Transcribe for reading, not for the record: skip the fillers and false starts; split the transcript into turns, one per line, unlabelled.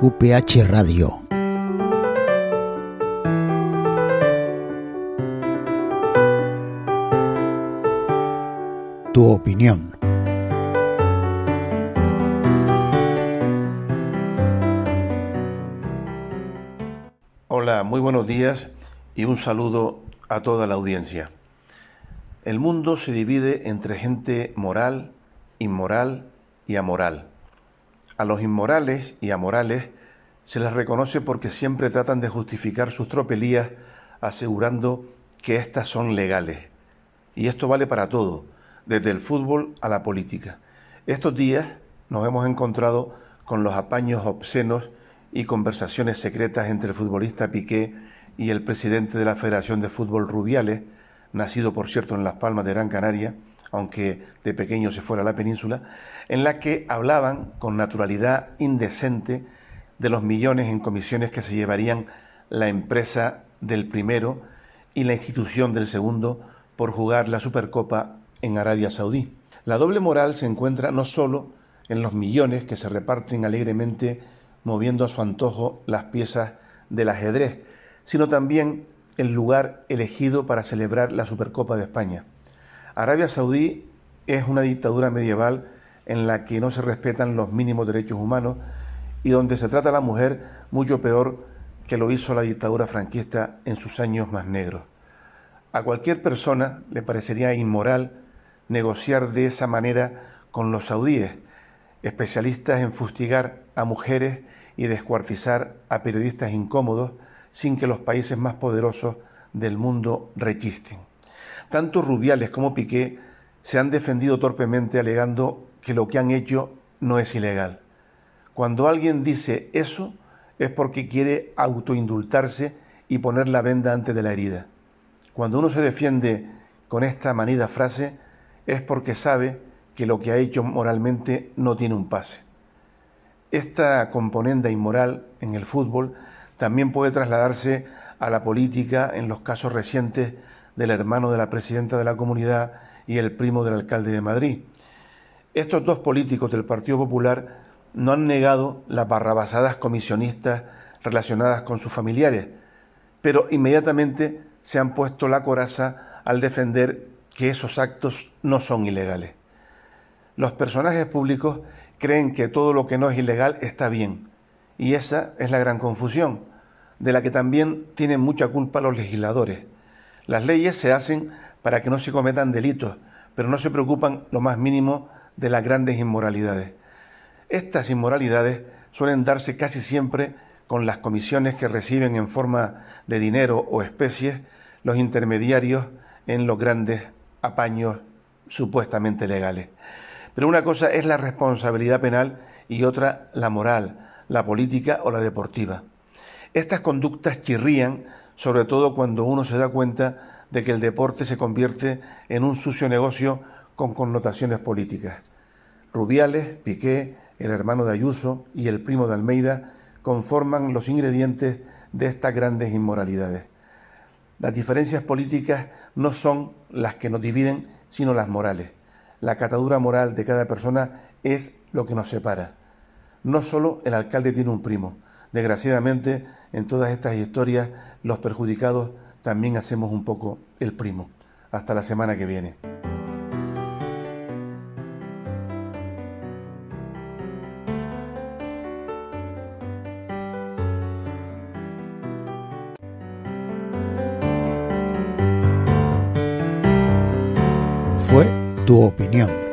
QPH Radio. Tu opinión.
Hola, muy buenos días y un saludo a toda la audiencia. El mundo se divide entre gente moral, inmoral y amoral. A los inmorales y amorales se les reconoce porque siempre tratan de justificar sus tropelías asegurando que éstas son legales. Y esto vale para todo, desde el fútbol a la política. Estos días nos hemos encontrado con los apaños obscenos y conversaciones secretas entre el futbolista Piqué y el presidente de la Federación de Fútbol Rubiales, nacido por cierto en Las Palmas de Gran Canaria, aunque de pequeño se fuera a la península, en la que hablaban con naturalidad indecente de los millones en comisiones que se llevarían la empresa del primero y la institución del segundo por jugar la Supercopa en Arabia Saudí. La doble moral se encuentra no solo en los millones que se reparten alegremente moviendo a su antojo las piezas del ajedrez, sino también el lugar elegido para celebrar la Supercopa de España. Arabia Saudí es una dictadura medieval en la que no se respetan los mínimos derechos humanos y donde se trata a la mujer mucho peor que lo hizo la dictadura franquista en sus años más negros. A cualquier persona le parecería inmoral negociar de esa manera con los saudíes, especialistas en fustigar a mujeres y descuartizar a periodistas incómodos sin que los países más poderosos del mundo rechisten. Tanto Rubiales como Piqué se han defendido torpemente alegando que lo que han hecho no es ilegal. Cuando alguien dice eso es porque quiere autoindultarse y poner la venda antes de la herida. Cuando uno se defiende con esta manida frase es porque sabe que lo que ha hecho moralmente no tiene un pase. Esta componente inmoral en el fútbol también puede trasladarse a la política en los casos recientes del hermano de la presidenta de la Comunidad y el primo del alcalde de Madrid. Estos dos políticos del Partido Popular no han negado las barrabasadas comisionistas relacionadas con sus familiares, pero inmediatamente se han puesto la coraza al defender que esos actos no son ilegales. Los personajes públicos creen que todo lo que no es ilegal está bien, y esa es la gran confusión, de la que también tienen mucha culpa los legisladores. Las leyes se hacen para que no se cometan delitos, pero no se preocupan lo más mínimo de las grandes inmoralidades. Estas inmoralidades suelen darse casi siempre con las comisiones que reciben en forma de dinero o especies los intermediarios en los grandes apaños supuestamente legales. Pero una cosa es la responsabilidad penal y otra la moral, la política o la deportiva. Estas conductas chirrían, sobre todo cuando uno se da cuenta de que el deporte se convierte en un sucio negocio con connotaciones políticas. Rubiales, Piqué, el hermano de Ayuso y el primo de Almeida conforman los ingredientes de estas grandes inmoralidades. Las diferencias políticas no son las que nos dividen, sino las morales. La catadura moral de cada persona es lo que nos separa. No solo el alcalde tiene un primo. Desgraciadamente, en todas estas historias, los perjudicados también hacemos un poco el primo. Hasta la semana que viene.
Fue Tu Opinión.